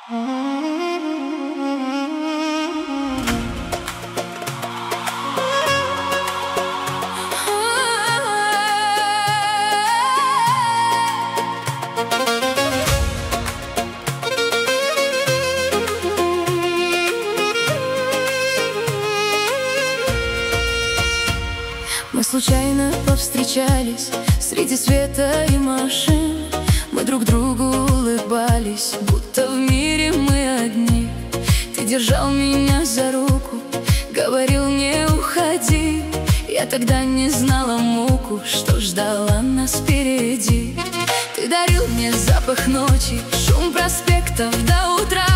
Мы случайно повстречались среди света и машин. Мы друг другу улыбались, будто в мире мы одни. Ты держал меня за руку, говорил не уходи. Я тогда не знала муку, что ждала нас впереди. Ты дарил мне запах ночи, шум проспектов до утра.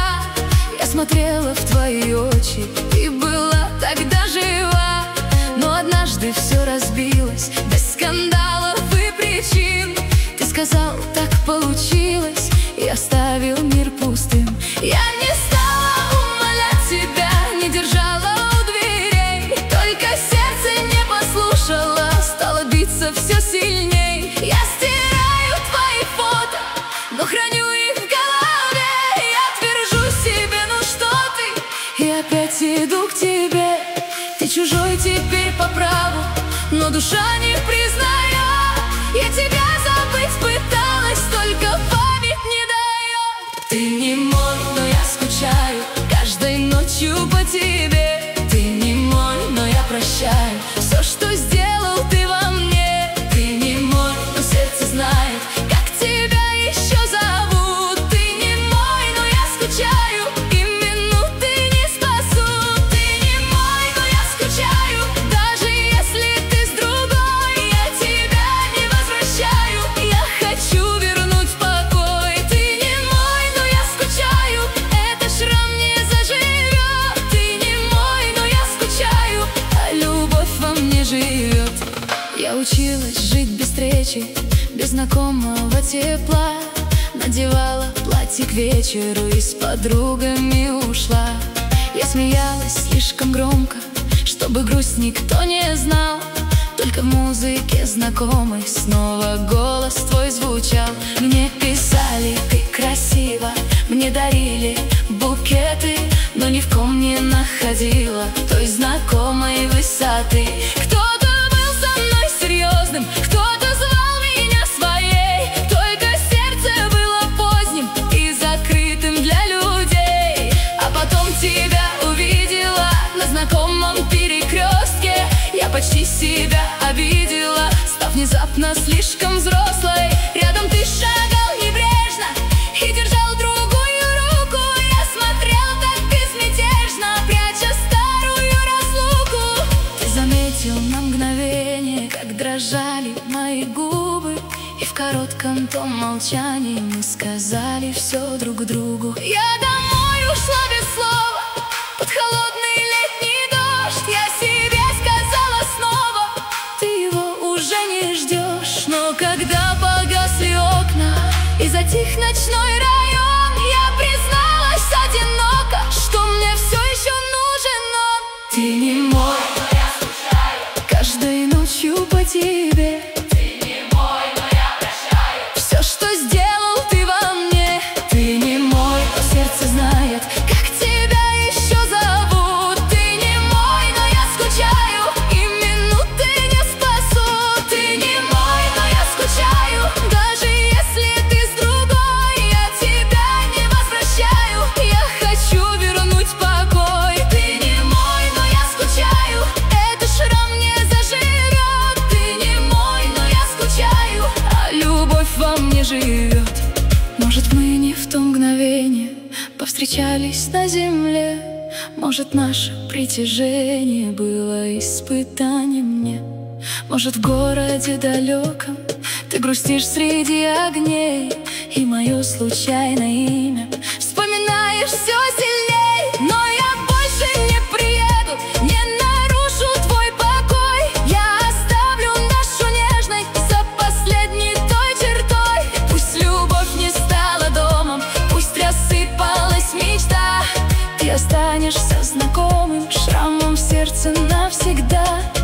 Я смотрела в твои очи, ты была тогда жива. Но однажды все разбилось, без скандалов и причин. Ты сказал, так получилось, и оставил мир пустым. Я не стала умолять тебя, не держала у дверей. Только сердце не послушало, стало биться все сильней. Я стираю твои фото, но храню их в голове. Я твержу себе, ну что ты, и опять иду к тебе. Ты чужой теперь по праву, но душа не признает. Я тебя забыть пыталась, только память не дает. Ты не мой, но я скучаю каждой ночью по тебе. Ты не мой, но я прощаю все, что сделал ты во мне. Ты не мой, но сердце знает, как тебя еще зовут. Ты не мой, но я скучаю, и минуты не спасут. Ты не мой, но я скучаю, даже если ты с другой. Я тебя не возвращаю, я хочу вернуть покой. Ты не мой, но я скучаю, этот шрам не заживет. Ты не мой, но я скучаю, а любовь во мне живет. Я училась жить без встречи, без знакомого тепла. Надевала платье к вечеру и с подругами ушла. Я смеялась слишком громко, чтобы грусть никто не знал. Только в музыке знакомый снова голос твой звучал. Мне писали, ты красива, мне дарили букеты, но ни в ком не находила той знакомой высоты. Кто-то был со мной серьезным, кто-то звал меня своей. Только сердце было поздним и закрытым для людей. А потом тебя увидела на знакомом перекрестке. Я почти себя обидела, став внезапно слишком взрослой. Рядом ты шагал небрежно и держал другую руку. Я смотрел так безмятежно, пряча старую разлуку. Ты заметил на мгновение, как дрожали мои губы, и в коротком том молчании мы сказали все друг другу. Я домой ушла без слова, под холодный летний дождь. Я себе сказала снова, ты его уже не ждешь. Но когда погасли окна и затих ночной район, я призналась одиноко, что мне все еще нужен он. Ты не мой, но я скучаю каждой ночью по тебе. Ты не мой, но я прощаю все, что сделал ты во мне. Ты не мой, но сердце знает, как тебя еще зовут. Ты не мой, но я скучаю, и минуты не спасут. Ты не мой, но я скучаю, даже если ты с другой. Я тебя не возвращаю, я хочу вернуть покой. Ты не мой, но я скучаю, этот шрам не заживет. Ты не мой, но я скучаю, а любовь во мне живет. Может, мы не в то мгновение повстречались на земле. Может, наше притяжение было испытанием мне. Может, в городе далеком ты грустишь среди огней, и мое случайное имя вспоминаешь все сильней. Но я больше не приеду, не нарушу твой покой. Я оставлю нашу нежность за последней той чертой. Пусть любовь не стала домом, пусть рассыпалась мечта. Ты останешься знакомым шрамом в сердце навсегда.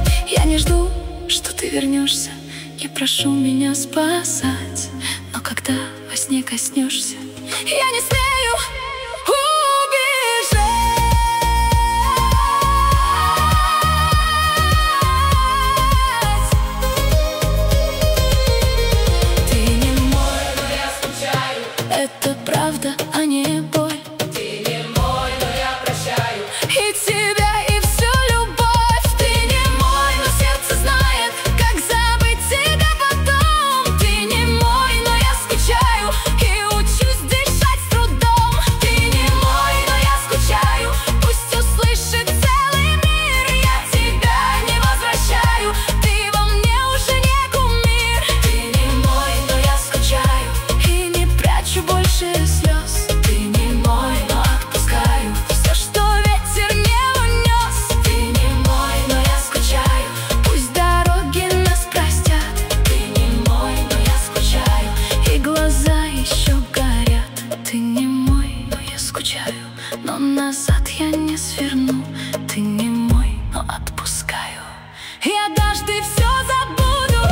Я не жду, что ты вернешься, не прошу меня спасать, но когда во сне коснешься, я не смею это правда, а не боль. Ты не мой, но я прощаю И тебя, и всю любовь. Ты не мой, но сердце знает, как забыть тебя потом. Ты не мой, но я скучаю и учусь дышать с трудом. Ты не мой, но я скучаю, пусть услышит целый мир. Я тебя не возвращаю, ты во мне уже не кумир. Ты не мой, но я скучаю и не прячу больше слез. Ты не мой, но отпускаю все, что ветер не унес. Ты не мой, но я скучаю, пусть дороги нас простят. Ты не мой, но я скучаю и глаза еще горят. Ты не мой, но я скучаю, но назад я не сверну. Ты не мой, но отпускаю, и однажды все забуду.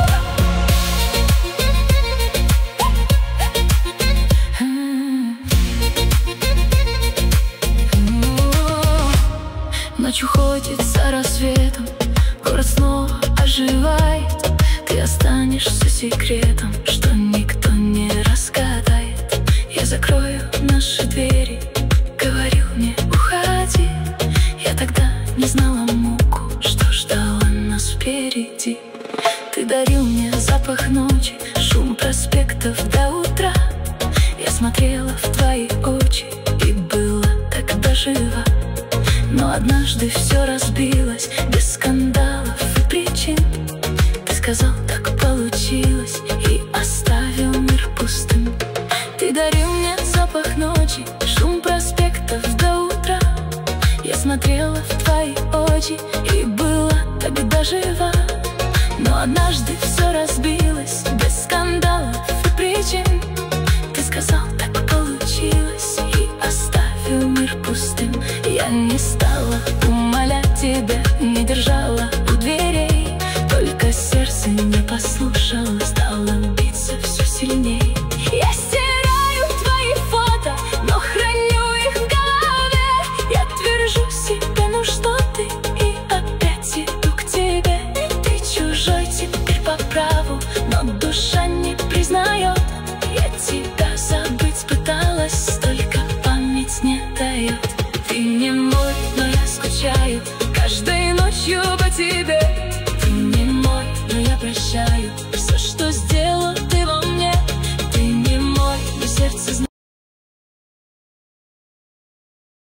Ночь уходит за рассветом, город снова оживает. Ты останешься секретом, что никто не разгадает. Я закрою наши двери, говорил мне уходи. Я тогда не знала муку, что ждала нас впереди. Ты дарил мне запах ночи, шум проспектов до утра. Я смотрела в твои очи и была тогда жива. Но однажды все разбилось, без скандалов и причин. Ты сказал, так получилось, и оставил мир пустым. Ты дарил мне запах ночи, шум проспектов до утра. Я смотрела в твои очи и была тогда жива. Но однажды